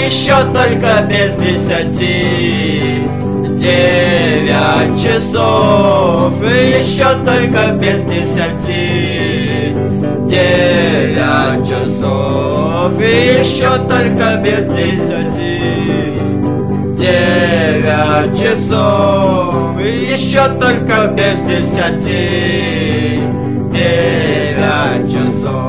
еще только без 10. 9 часов, и еще только без 10. 9 часов, и еще только без 10. 9 часов, и еще только без 10. 9 часов.